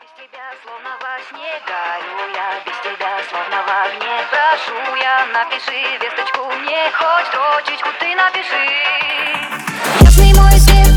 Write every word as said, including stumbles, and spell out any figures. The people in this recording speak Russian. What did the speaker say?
без тебя словно во сне, горю я без тебя словно в огне. Прошу я, напиши весточку мне, хоть строчечку ты напиши. Ясный мой свет.